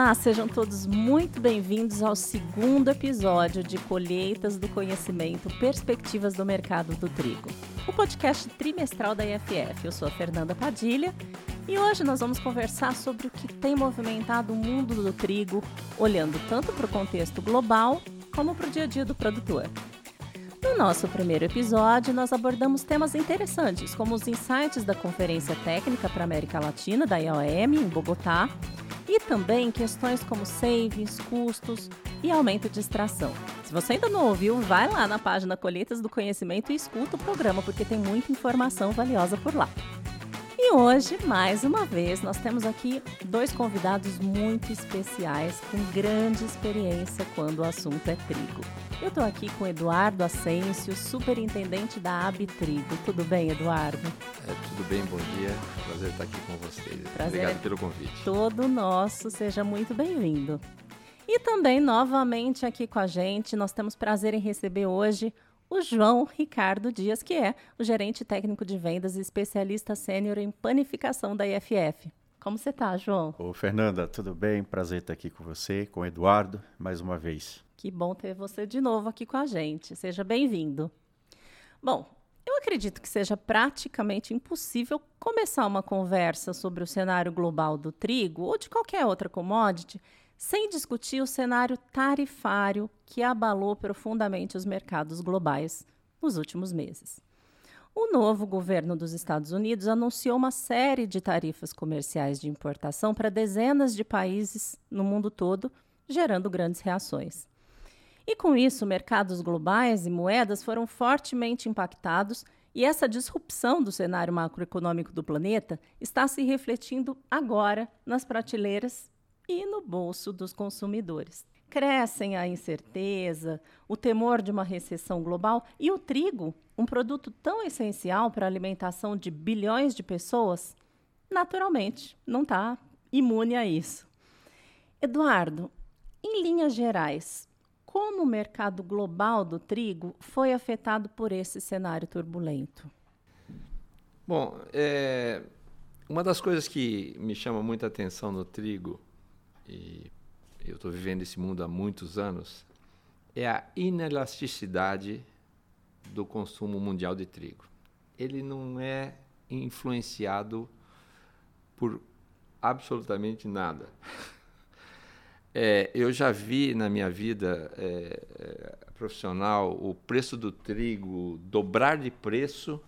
Olá, sejam todos muito bem-vindos ao segundo episódio de Colheitas do Conhecimento, Perspectivas do Mercado do Trigo, o podcast trimestral da IFF. Eu sou a Fernanda Padilha e hoje nós vamos conversar sobre o que tem movimentado o mundo do trigo, olhando tanto para o contexto global como para o dia a dia do produtor. No nosso primeiro episódio, nós abordamos temas interessantes, como os insights da Conferência Técnica para a América Latina, da IOM, em Bogotá, e também questões como savings, custos e aumento de extração. Se você ainda não ouviu, vai lá na página Colheitas do Conhecimento e escuta o programa, porque tem muita informação valiosa por lá. E hoje, mais uma vez, nós temos aqui dois convidados muito especiais, com grande experiência quando o assunto é trigo. Eu estou aqui com Eduardo Ascencio, superintendente da Abitrigo. Tudo bem, Eduardo? Tudo bem, bom dia. Prazer estar aqui com vocês. Prazer Obrigado pelo convite. Todo nosso, seja muito bem-vindo. E também, novamente aqui com a gente, nós temos prazer em receber hoje o João Ricardo Dias, que é o gerente técnico de vendas e especialista sênior em panificação da IFF. Como você está, João? Ô, Fernanda, tudo bem? Prazer estar aqui com você, com o Eduardo, mais uma vez. Que bom ter você de novo aqui com a gente. Seja bem-vindo. Bom, eu acredito que seja praticamente impossível começar uma conversa sobre o cenário global do trigo ou de qualquer outra commodity sem discutir o cenário tarifário que abalou profundamente os mercados globais nos últimos meses. O novo governo dos Estados Unidos anunciou uma série de tarifas comerciais de importação para dezenas de países no mundo todo, gerando grandes reações. E com isso, mercados globais e moedas foram fortemente impactados e essa disrupção do cenário macroeconômico do planeta está se refletindo agora nas prateleiras e no bolso dos consumidores. Crescem a incerteza, o temor de uma recessão global e o trigo, um produto tão essencial para a alimentação de bilhões de pessoas, naturalmente não está imune a isso. Eduardo, em linhas gerais, como o mercado global do trigo foi afetado por esse cenário turbulento? Bom, uma das coisas que me chama muita atenção no trigo, e eu estou vivendo esse mundo há muitos anos, é a inelasticidade do consumo mundial de trigo. Ele não é influenciado por absolutamente nada. Eu já vi na minha vida profissional o preço do trigo dobrar de preço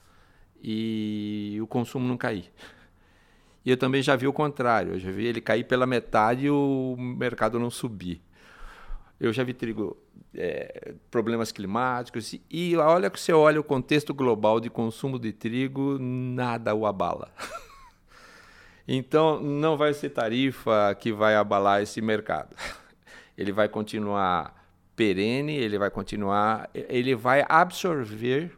e o consumo não cair. E eu também já vi o contrário, eu já vi ele cair pela metade e o mercado não subir. Eu já vi trigo, problemas climáticos, e olha que você olha o contexto global de consumo de trigo, nada o abala. Então, não vai ser tarifa que vai abalar esse mercado. Ele vai continuar perene, ele vai absorver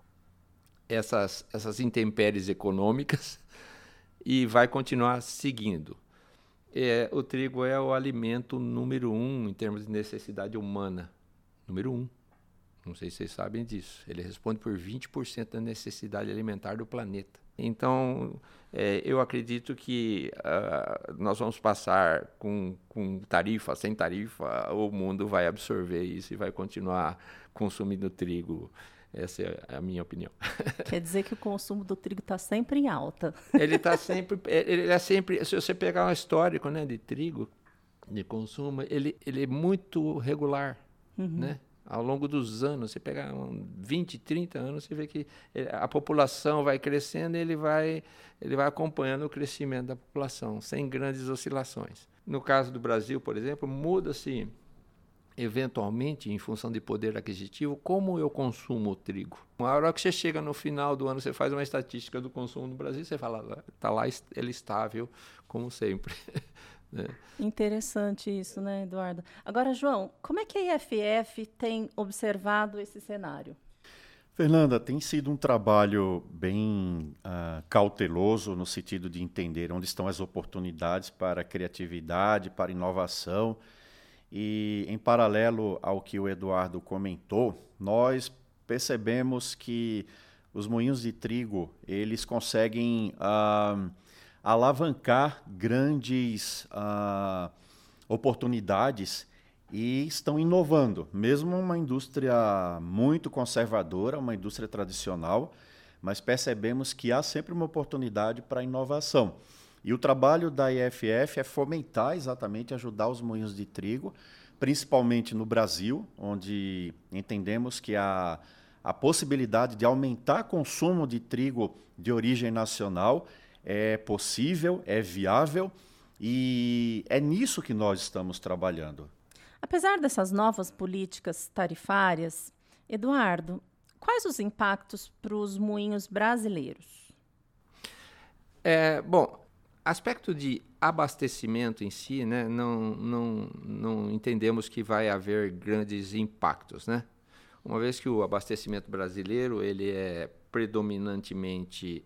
essas intempéries econômicas e vai continuar seguindo. O trigo é o alimento número 1 em termos de necessidade humana. Número 1. Não sei se vocês sabem disso. Ele responde por 20% da necessidade alimentar do planeta. Então, eu acredito que nós vamos passar com tarifa, sem tarifa, o mundo vai absorver isso e vai continuar consumindo trigo. Essa é a minha opinião. Quer dizer que o consumo do trigo está sempre em alta. Ele é sempre, se você pegar um histórico, né, de trigo, de consumo, ele é muito regular, né? Ao longo dos anos, você pega 20, 30 anos, você vê que a população vai crescendo e ele vai acompanhando o crescimento da população, sem grandes oscilações. No caso do Brasil, por exemplo, muda-se eventualmente, em função de poder aquisitivo, como eu consumo o trigo. A hora que você chega no final do ano, você faz uma estatística do consumo no Brasil, você fala, está lá ele estável, como sempre. Interessante isso, né, Eduardo? Agora, João, como é que a IFF tem observado esse cenário? Fernanda, tem sido um trabalho bem cauteloso no sentido de entender onde estão as oportunidades para criatividade, para inovação. E, em paralelo ao que o Eduardo comentou, nós percebemos que os moinhos de trigo, eles conseguem alavancar grandes oportunidades e estão inovando. Mesmo uma indústria muito conservadora, uma indústria tradicional, mas percebemos que há sempre uma oportunidade para inovação. E o trabalho da IFF é fomentar exatamente, ajudar os moinhos de trigo, principalmente no Brasil, onde entendemos que a possibilidade de aumentar o consumo de trigo de origem nacional é possível, é viável, e é nisso que nós estamos trabalhando. Apesar dessas novas políticas tarifárias, Eduardo, quais os impactos para os moinhos brasileiros? Bom, aspecto de abastecimento em si, né, não entendemos que vai haver grandes impactos, né? Uma vez que o abastecimento brasileiro ele é predominantemente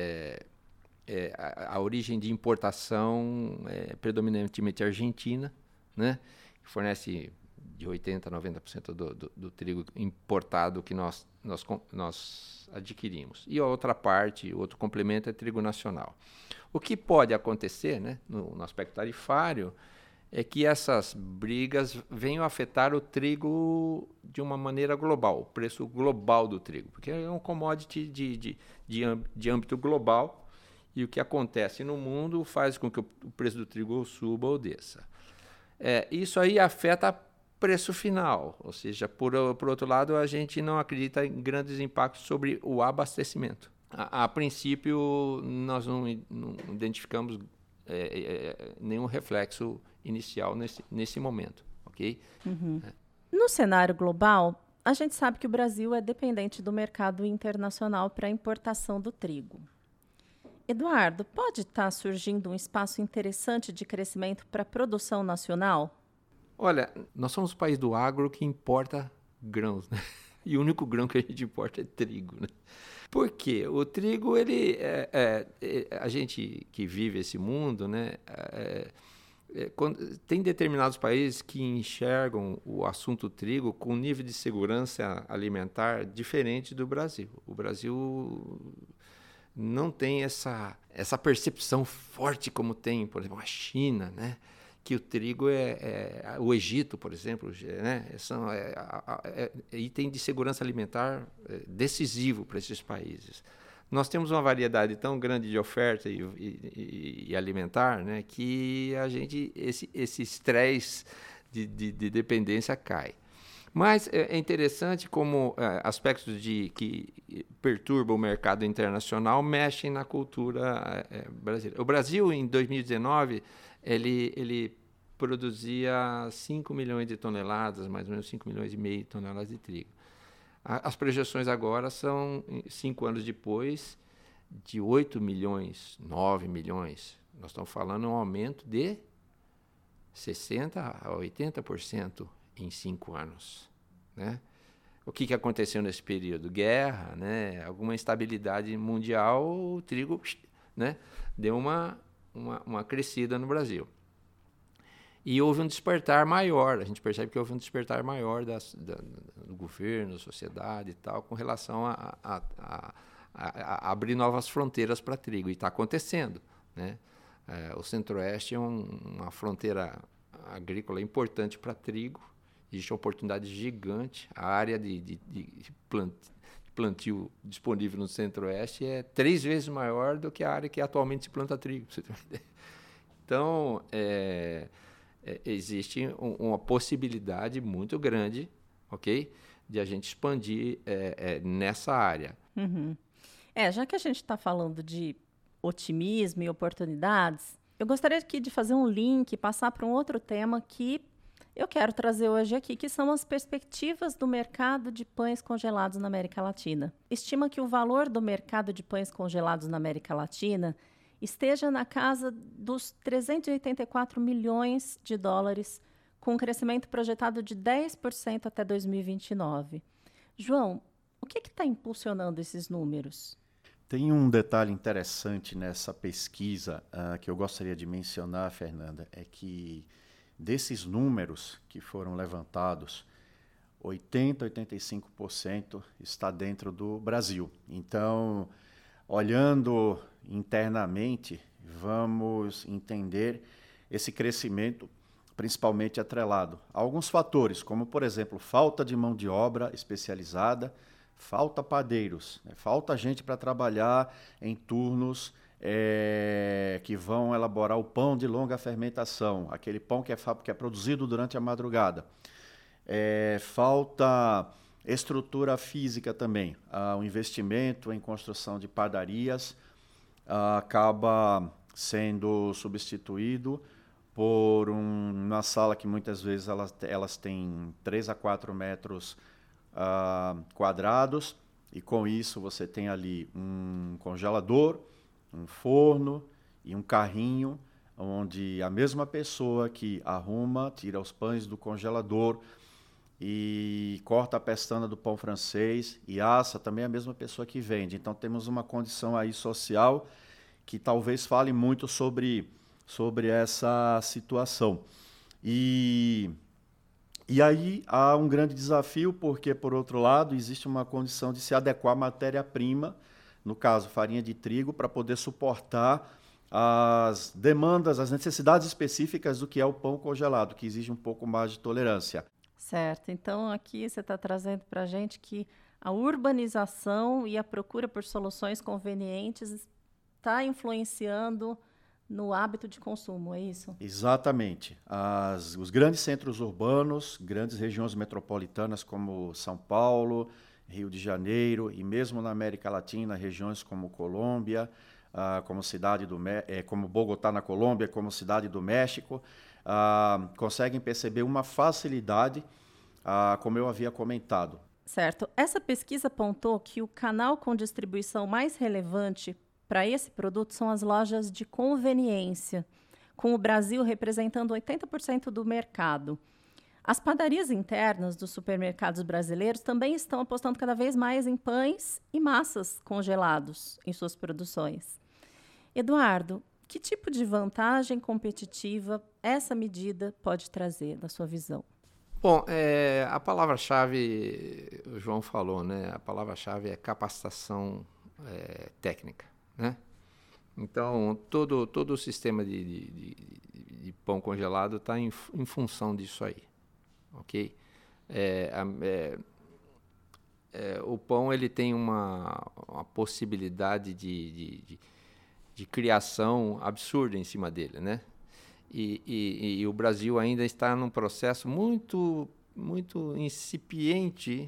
a origem de importação é predominantemente argentina, né? Que fornece de 80% a 90% do trigo importado que nós adquirimos. E a outra parte, o outro complemento é trigo nacional. O que pode acontecer, né, no aspecto tarifário é que essas brigas venham afetar o trigo de uma maneira global, o preço global do trigo, porque é um commodity de âmbito global e o que acontece no mundo faz com que o preço do trigo suba ou desça. Isso aí afeta preço final, ou seja, por outro lado, a gente não acredita em grandes impactos sobre o abastecimento. A princípio, nós não identificamos nenhum reflexo inicial nesse momento, ok? Uhum. No cenário global, a gente sabe que o Brasil é dependente do mercado internacional para a importação do trigo. Eduardo, pode estar surgindo um espaço interessante de crescimento para a produção nacional? Olha, nós somos o país do agro que importa grãos, né? E o único grão que a gente importa é trigo, né? Por quê? O trigo, a gente que vive esse mundo, né? Tem determinados países que enxergam o assunto trigo com um nível de segurança alimentar diferente do Brasil. O Brasil não tem essa percepção forte como tem, por exemplo, a China, né? Que o trigo o Egito, por exemplo, né? Item de segurança alimentar decisivo para esses países. Nós temos uma variedade tão grande de oferta e alimentar, né, que esse estresse de dependência cai. Mas é interessante como aspectos que perturbam o mercado internacional mexem na cultura brasileira. O Brasil, em 2019, ele produzia 5 milhões de toneladas, mais ou menos 5 milhões e meio de toneladas de trigo. As projeções agora são, 5 anos depois, de 8 milhões, 9 milhões. Nós estamos falando de um aumento de 60% a 80% em 5 anos. Né? O que aconteceu nesse período? Guerra, né? Alguma instabilidade mundial, o trigo, né? Deu uma crescida no Brasil. E houve um despertar maior, a gente percebe que houve um despertar maior do governo, da sociedade e tal, com relação a abrir novas fronteiras para trigo, e está acontecendo. Né? O Centro-Oeste é uma fronteira agrícola importante para trigo, existe uma oportunidade gigante, a área de plantio disponível no Centro-Oeste é 3 vezes maior do que a área que atualmente se planta trigo. Pra você ter uma ideia. Então, existe uma possibilidade muito grande, ok, de a gente expandir nessa área. Uhum. Já que a gente está falando de otimismo e oportunidades, eu gostaria aqui de fazer um link, passar para um outro tema que eu quero trazer hoje aqui, que são as perspectivas do mercado de pães congelados na América Latina. Estima que o valor do mercado de pães congelados na América Latina esteja na casa dos 384 milhões de dólares, com um crescimento projetado de 10% até 2029. João, o que está impulsionando esses números? Tem um detalhe interessante nessa pesquisa que eu gostaria de mencionar, Fernanda, é que desses números que foram levantados, 80%, 85% está dentro do Brasil. Então, olhando internamente, vamos entender esse crescimento principalmente atrelado a alguns fatores, como, por exemplo, falta de mão de obra especializada, falta padeiros, né? Falta gente para trabalhar em turnos que vão elaborar o pão de longa fermentação, aquele pão que é produzido durante a madrugada. Falta estrutura física também. O investimento em construção de padarias acaba sendo substituído por uma sala que muitas vezes elas têm 3 a 4 metros quadrados, e com isso você tem ali um congelador, um forno e um carrinho, onde a mesma pessoa que arruma, tira os pães do congelador e corta a pestana do pão francês e assa, também é a mesma pessoa que vende. Então temos uma condição aí social que talvez fale muito sobre essa situação. E aí há um grande desafio, porque, por outro lado, existe uma condição de se adequar à matéria-prima, no caso, farinha de trigo, para poder suportar as demandas, as necessidades específicas do que é o pão congelado, que exige um pouco mais de tolerância. Certo. Então, aqui você está trazendo para a gente que a urbanização e a procura por soluções convenientes está influenciando no hábito de consumo, é isso? Exatamente. Os grandes centros urbanos, grandes regiões metropolitanas como São Paulo, Rio de Janeiro e mesmo na América Latina, regiões como Colômbia, como Bogotá na Colômbia, como Cidade do México, conseguem perceber uma facilidade, como eu havia comentado. Certo. Essa pesquisa apontou que o canal com distribuição mais relevante para esse produto são as lojas de conveniência, com o Brasil representando 80% do mercado. As padarias internas dos supermercados brasileiros também estão apostando cada vez mais em pães e massas congelados em suas produções. Eduardo, que tipo de vantagem competitiva essa medida pode trazer, na sua visão? Bom, a palavra-chave, o João falou, né? A palavra-chave é capacitação técnica, né? Então, todo o sistema de pão congelado está em função disso aí, ok? O pão ele tem uma possibilidade de criação absurda em cima dele, né? E o Brasil ainda está num processo muito, muito incipiente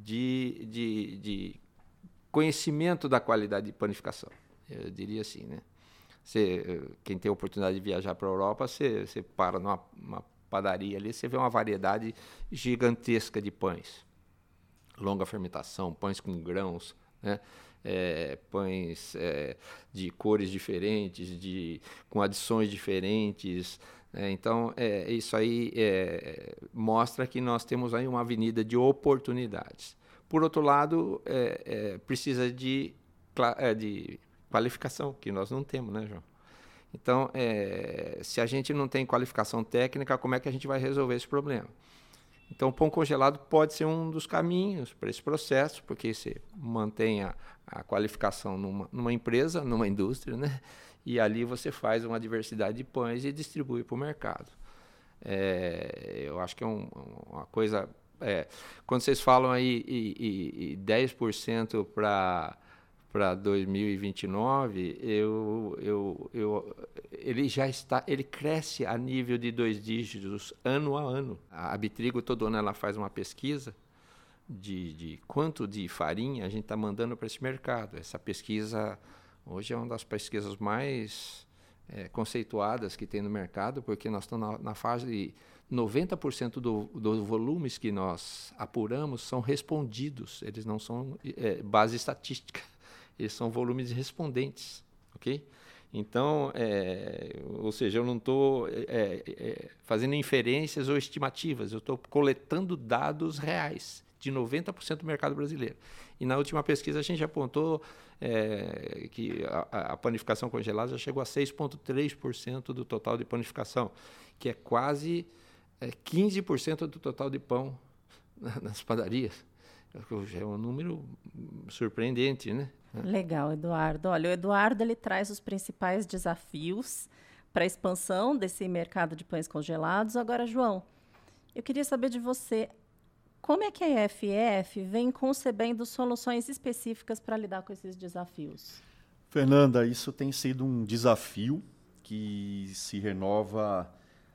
de conhecimento da qualidade de panificação. Eu diria assim, né? Quem tem a oportunidade de viajar para a Europa, você para numa padaria ali, você vê uma variedade gigantesca de pães. Longa fermentação, pães com grãos, né? Pães de cores diferentes, com adições diferentes. Então, isso aí mostra que nós temos aí uma avenida de oportunidades. Por outro lado, precisa de qualificação, que nós não temos, né, João? Então, se a gente não tem qualificação técnica, como é que a gente vai resolver esse problema? Então, o pão congelado pode ser um dos caminhos para esse processo, porque você mantém a qualificação numa empresa, numa indústria, né? E ali você faz uma diversidade de pães e distribui para o mercado. Eu acho que é uma coisa... quando vocês falam aí 10% para 2029, ele cresce a nível de 2 dígitos ano a ano. A Abitrigo todo ano ela faz uma pesquisa de quanto de farinha a gente está mandando para esse mercado. Essa pesquisa hoje é uma das pesquisas mais conceituadas que tem no mercado, porque nós estamos na fase de 90% dos volumes que nós apuramos são respondidos, eles não são base estatística. Eles são volumes respondentes, ok? Então, ou seja, eu não estou fazendo inferências ou estimativas, eu estou coletando dados reais de 90% do mercado brasileiro. E na última pesquisa a gente apontou que a panificação congelada já chegou a 6,3% do total de panificação, que é quase 15% do total de pão nas padarias. É um número surpreendente, né? Legal, Eduardo. Olha, o Eduardo ele traz os principais desafios para a expansão desse mercado de pães congelados. Agora, João, eu queria saber de você, como é que a EFF vem concebendo soluções específicas para lidar com esses desafios? Fernanda, isso tem sido um desafio que se renova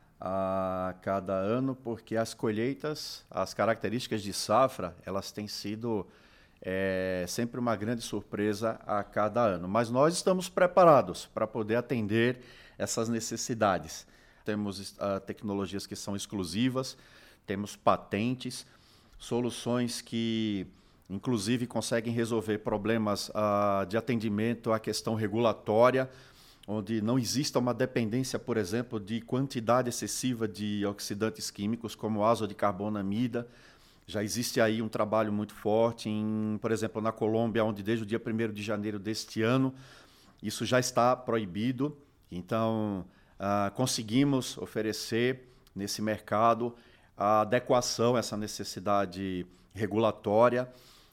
a cada ano, porque as colheitas, as características de safra, elas têm sido sempre uma grande surpresa a cada ano. Mas nós estamos preparados para poder atender essas necessidades. Temos tecnologias que são exclusivas, temos patentes, soluções que, inclusive, conseguem resolver problemas de atendimento à questão regulatória, onde não exista uma dependência, por exemplo, de quantidade excessiva de oxidantes químicos, como azodicarbonamida. Já existe aí um trabalho muito forte, por exemplo, na Colômbia, onde desde o dia 1º de janeiro deste ano, isso já está proibido. Então, conseguimos oferecer nesse mercado a adequação a essa necessidade regulatória.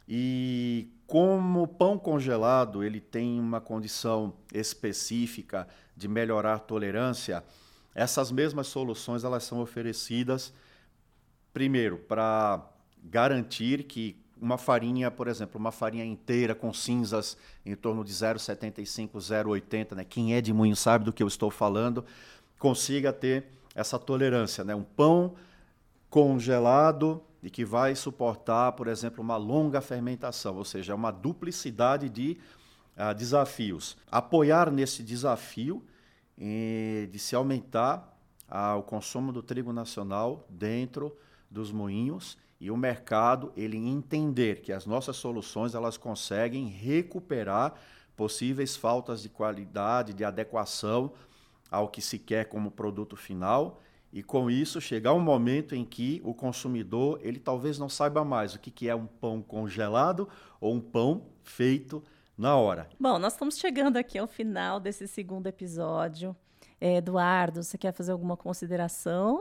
E como o pão congelado ele tem uma condição específica de melhorar a tolerância, essas mesmas soluções elas são oferecidas, primeiro, para garantir que uma farinha, por exemplo, uma farinha inteira com cinzas em torno de 0,75, 0,80, né? Quem é de Moinho sabe do que eu estou falando, consiga ter essa tolerância, né? Um pão congelado e que vai suportar, por exemplo, uma longa fermentação, ou seja, uma duplicidade de desafios. Apoiar nesse desafio de se aumentar o consumo do trigo nacional dentro dos moinhos e o mercado ele entender que as nossas soluções elas conseguem recuperar possíveis faltas de qualidade, de adequação ao que se quer como produto final. E com isso chegar um momento em que o consumidor ele talvez não saiba mais o que é um pão congelado ou um pão feito na hora. Bom, nós estamos chegando aqui ao final desse segundo episódio. Eduardo, você quer fazer alguma consideração?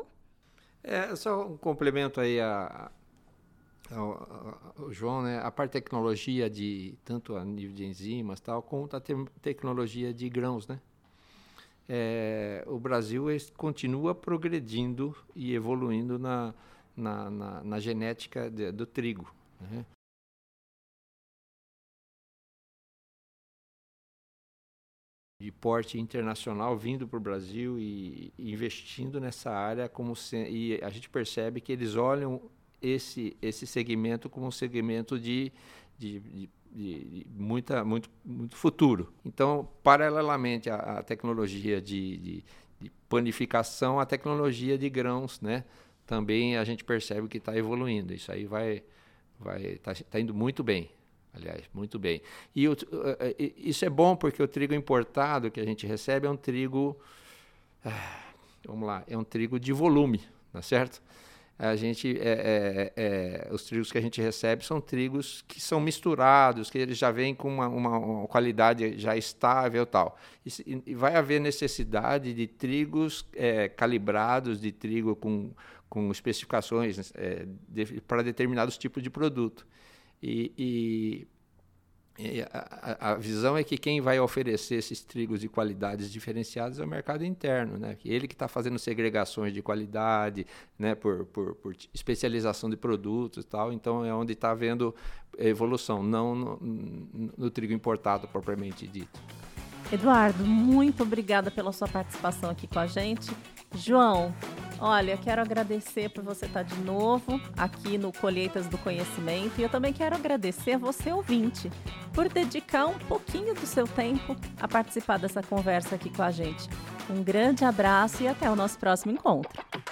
Só um complemento aí ao João, né? A parte de tecnologia tanto a nível de enzimas tal, como a tecnologia de grãos, né? O Brasil continua progredindo e evoluindo na genética do trigo, né? De porte internacional vindo para o Brasil e investindo nessa área, e a gente percebe que eles olham esse segmento como um segmento de muito futuro. Então, paralelamente à tecnologia de panificação, a tecnologia de grãos, né? Também a gente percebe que está evoluindo. Isso aí tá indo muito bem, aliás, muito bem. E isso é bom porque o trigo importado que a gente recebe é um trigo, vamos lá, é um trigo de volume, tá certo? Os trigos que a gente recebe são trigos que são misturados, que eles já vêm com uma qualidade já estável e tal. E vai haver necessidade de trigos calibrados, de trigo com especificações para determinados tipos de produto. E a visão é que quem vai oferecer esses trigos de qualidades diferenciadas é o mercado interno, né? Ele que está fazendo segregações de qualidade, né? por especialização de produtos e tal. Então, é onde está havendo evolução, não no trigo importado propriamente dito. Eduardo, muito obrigada pela sua participação aqui com a gente. João, olha, quero agradecer por você estar de novo aqui no Colheitas do Conhecimento, e eu também quero agradecer a você, ouvinte, por dedicar um pouquinho do seu tempo a participar dessa conversa aqui com a gente. Um grande abraço e até o nosso próximo encontro.